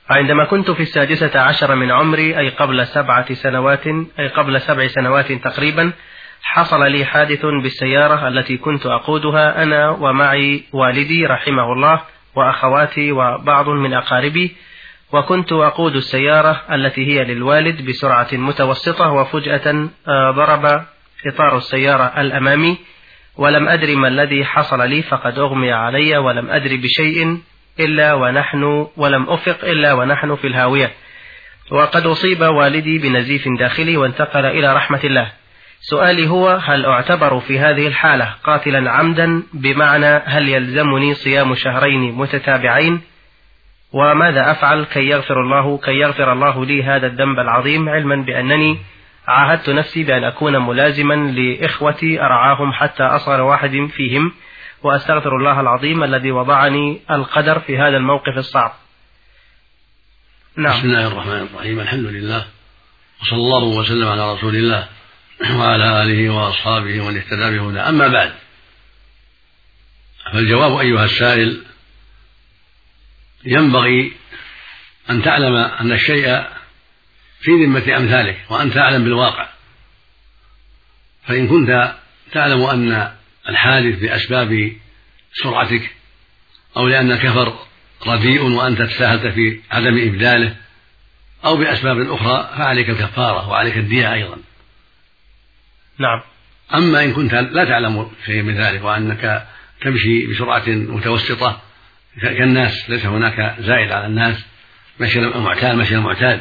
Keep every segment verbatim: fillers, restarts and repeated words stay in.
عندما كنت في السادسة عشر من عمري، أي قبل سبعة سنوات أي قبل سبع سنوات تقريبا، حصل لي حادث بالسيارة التي كنت أقودها أنا ومعي والدي رحمه الله وأخواتي وبعض من أقاربي، وكنت أقود السيارة التي هي للوالد بسرعة متوسطة، وفجأة ضرب إطار السيارة الأمامي، ولم أدري ما الذي حصل لي، فقد أغمي علي ولم أدري بشيء إلا ونحن ولم أفق إلا ونحن في الهاوية، وقد أصيب والدي بنزيف داخلي وانتقل إلى رحمة الله. سؤالي هو: هل أعتبر في هذه الحالة قاتلا عمدا؟ بمعنى هل يلزمني صيام شهرين متتابعين؟ وماذا أفعل كي يغفر الله كي يغفر الله لي هذا الذنب العظيم، علما بأنني عاهدت نفسي بأن أكون ملازما لإخوتي أرعاهم حتى أصغر واحد فيهم، وأستغفر الله العظيم الذي وضعني القدر في هذا الموقف الصعب. نعم. بسم الله الرحمن الرحيم، الحمد لله، وصلى الله وسلم على رسول الله وعلى آله وأصحابه ومن اهتدى بهداه. أما بعد، فالجواب أيها السائل: ينبغي أن تعلم أن الشيء في ذمة أمثالك وأنت أعلم بالواقع، فإن كنت تعلم أن الحادث بأسباب سرعتك أو لأن الكفر رديء وأنت تساهلت في عدم إبداله أو بأسباب أخرى، فعليك الكفارة وعليك الدية أيضا. نعم. أما إن كنت لا تعلم شيء من ذلك وأنك تمشي بسرعة متوسطة كالناس، ليس هناك زائد على الناس، مشي المعتاد مشي المعتاد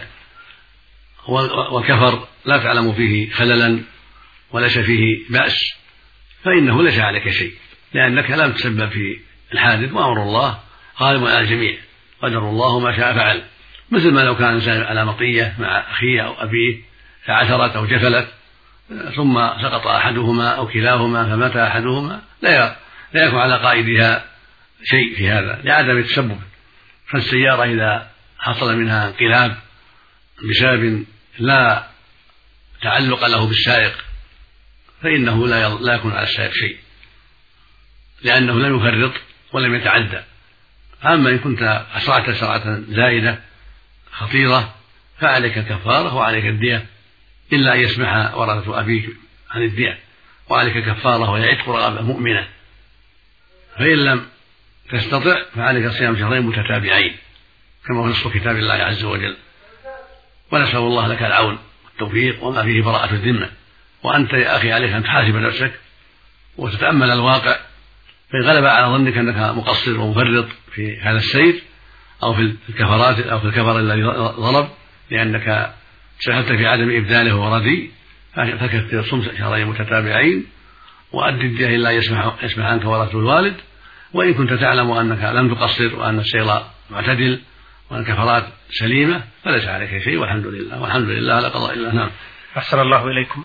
والكفر لا تعلم فيه خللا وليس فيه بأس، فإنه ليس عليك شيء، لأنك لم تسبب في الحادث، وأمر الله غالب على الجميع، قدر الله ما شاء فعل. مثل ما لو كان إنسان على مطية مع أخيه أو أبيه فعثرت أو جفلت ثم سقط أحدهما أو كلاهما فمات أحدهما، لا لا يكون على قائدها شيء في هذا لعدم التسبب. فالسيارة إذا حصل منها انقلاب بسبب لا تعلق له بالسائق فإنه لا يكون على السائق شيء، لأنه لم يفرط ولم يتعدى. أما إن كنت أسرعت سرعة زائدة خطيرة فعليك الكفارة وعليك الدية، إلا أن يسمح ورثة أبيك عن الدية، وعليك كفارة وهي عتق رقبة مؤمنة. فإن لم تستطع فعليك صيام شهرين متتابعين كما هو نص كتاب الله عز وجل. ونسأل الله لك العون والتوفيق وما فيه براءة الذمة. وأنت يا أخي عليك أن تحاسب نفسك وتتأمل الواقع، فإن غلب على ظنك أنك مقصر ومفرط في هذا السير أو في الكفرات أو في الكفر الذي ضرب لأنك سهلت في عدم إبداله وردي، فكثر صم شهرين متتابعين وأدي الدية إلا يسمح, يسمح عنك ورثة الوالد. وإن كنت تعلم أنك لم تقصر وأن السير معتدل وأن الكفرات سليمة فليس عليك شيء، والحمد لله والحمد لله على قضاء الله. نعم. أحسن الله إليكم.